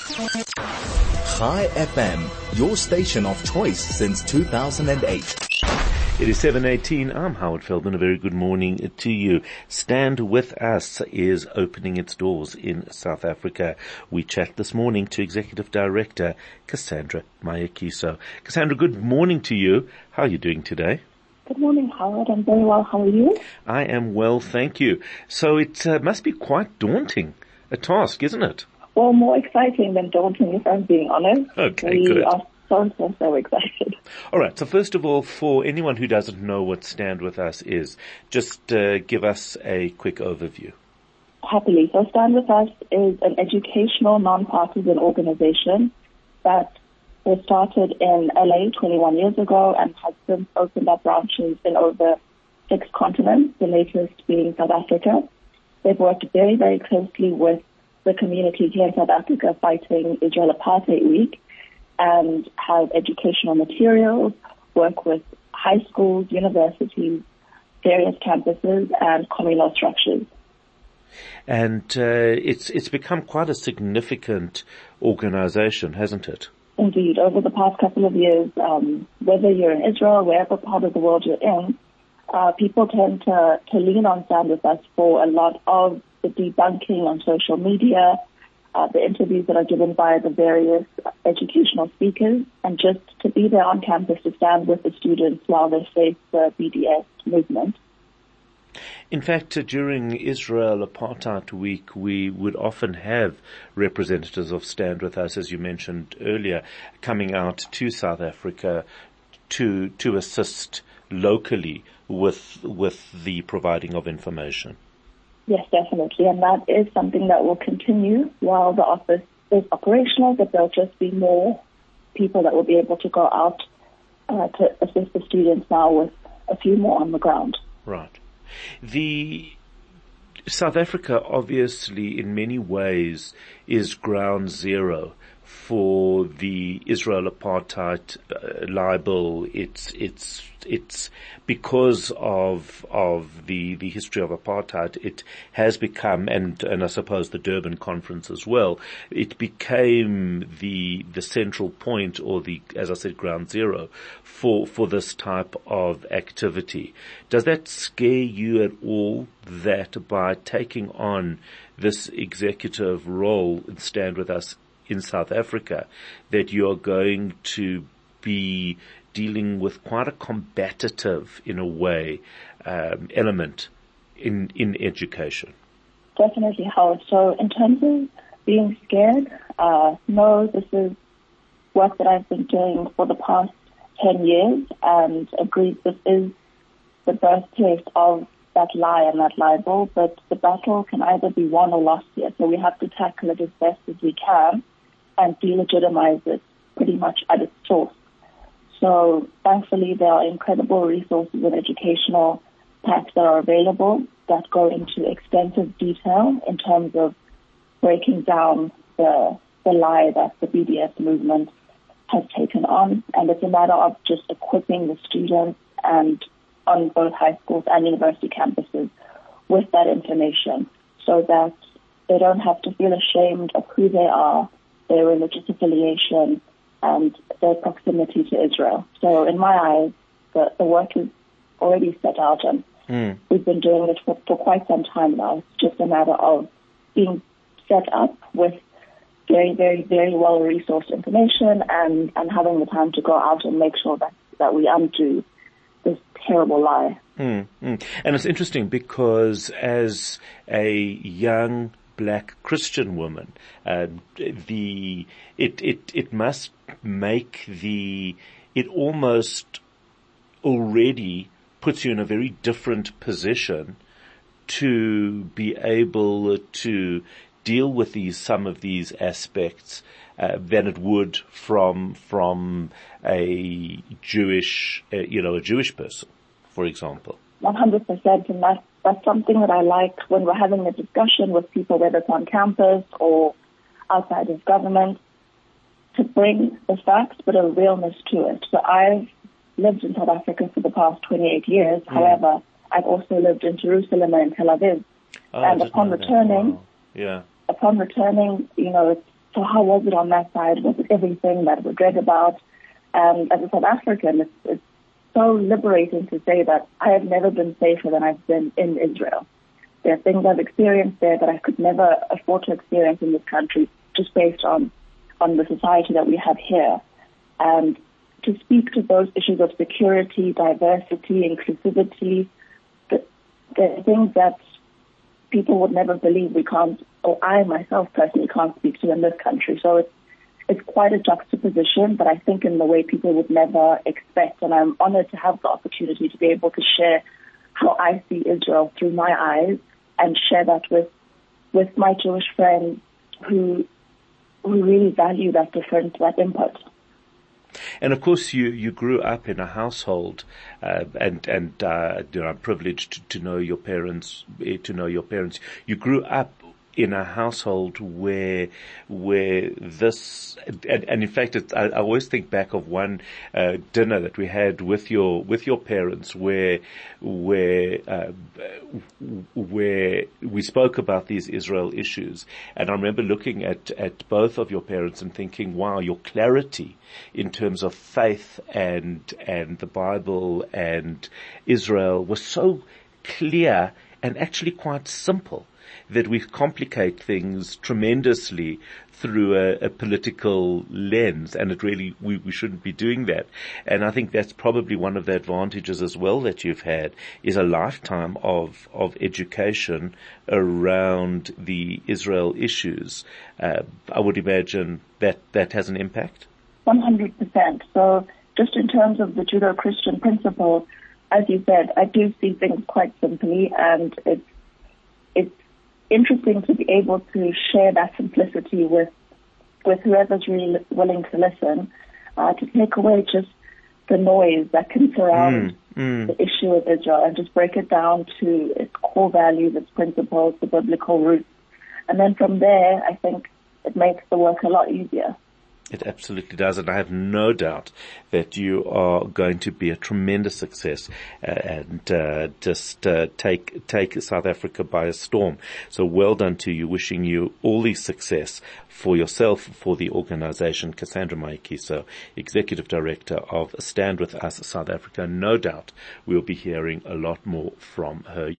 Chai FM, your station of choice since 2008. It is 7:18. I'm Howard Feldman. A very good morning to you. Stand With Us is opening its doors in South Africa. We chat this morning to Executive Director Cassandra Mayakiso. Cassandra, good morning to you. How are you doing today? Good morning, Howard. I'm very well. How are you? I am well, thank you. So it must be quite daunting, a task, isn't it? Well, more exciting than daunting, if I'm being honest. Okay, good. We are so excited. All right. So first of all, for anyone who doesn't know what Stand With Us is, just give us a quick overview. Happily. So Stand With Us is an educational non-partisan organization that was started in LA 21 years ago and has since opened up branches in over 6 continents, the latest being South Africa. They've worked very, very closely with the community here in South Africa fighting Israel Apartheid Week, and have educational materials, work with high schools, universities, various campuses, and communal structures. And it's become quite a significant organization, hasn't it? Indeed. Over the past couple of years, whether you're in Israel, wherever part of the world you're in, people tend to lean on Stand With Us for a lot of the debunking on social media, the interviews that are given by the various educational speakers, and just to be there on campus to stand with the students while they face the BDS movement. In fact, during Israel Apartheid Week, we would often have representatives of Stand With Us, as you mentioned earlier, coming out to South Africa to assist locally with the providing of information. Yes, definitely. And that is something that will continue while the office is operational, but there'll just be more people that will be able to go out to assist the students now with a few more on the ground. Right. The South Africa obviously in many ways is ground zero for the Israel Apartheid libel. It's because of the history of apartheid, it has become, and I suppose the Durban Conference as well, it became the central point, or as I said, ground zero for this type of activity. Does that scare you at all, that by taking on this executive role and Stand With Us in South Africa, that you're going to be dealing with quite a combative, in a way, element in education? Definitely, Howard. So in terms of being scared, no, this is work that I've been doing for the past 10 years, and agreed this is the birthplace of that lie and that libel, but the battle can either be won or lost here. So we have to tackle it as best as we can and delegitimize it pretty much at its source. So thankfully, there are incredible resources and educational packs that are available that go into extensive detail in terms of breaking down the lie that the BDS movement has taken on. And it's a matter of just equipping the students and on both high schools and university campuses with that information so that they don't have to feel ashamed of who they are, their religious affiliation, and their proximity to Israel. So in my eyes, the work is already set out, and we've been doing it for quite some time now. It's just a matter of being set up with very, very, very well-resourced information and having the time to go out and make sure that we undo this terrible lie. And it's interesting because as a young Black Christian woman, it must make it almost already puts you in a very different position to be able to deal with some of these aspects than it would from a Jewish, a Jewish person, for example. 100%, and that's something that I like when we're having a discussion with people, whether it's on campus or outside of government, to bring the facts but a realness to it. So I've lived in South Africa for the past 28 years. However, I've also lived in Jerusalem and in Tel Aviv. And upon returning, wow. upon returning, it's So how was it on that side? Was it everything that we read about? And as a South African, it's so liberating to say that I have never been safer than I've been in Israel. There are things I've experienced there that I could never afford to experience in this country just based on the society that we have here. And to speak to those issues of security, diversity, inclusivity, the things that people would never believe we can't, or I myself personally can't speak to in this country. So it's quite a juxtaposition, but I think in the way people would never expect. And I'm honored to have the opportunity to be able to share how I see Israel through my eyes and share that with my Jewish friends who really value that difference, that input. And of course, you grew up in a household, and I'm privileged to know your parents. You grew up in a household where this, and in fact, I always think back of one dinner that we had with your parents, where we spoke about these Israel issues, and I remember looking at both of your parents and thinking, wow, your clarity in terms of faith and the Bible and Israel was so clear and actually quite simple, that we complicate things tremendously through a political lens, and we shouldn't be doing that. And I think that's probably one of the advantages as well that you've had, is a lifetime of education around the Israel issues. I would imagine that has an impact. 100%. So just in terms of the Judeo-Christian principle, as you said, I do see things quite simply, and it's interesting to be able to share that simplicity with whoever's really willing to listen, to take away just the noise that can surround the issue of Israel and just break it down to its core values, its principles, the biblical roots. And then from there, I think it makes the work a lot easier. It absolutely does, and I have no doubt that you are going to be a tremendous success and take South Africa by a storm. So well done to you. Wishing you all the success for yourself, for the organization. Cassandra Mayikiso, Executive Director of Stand With Us South Africa. No doubt we'll be hearing a lot more from her.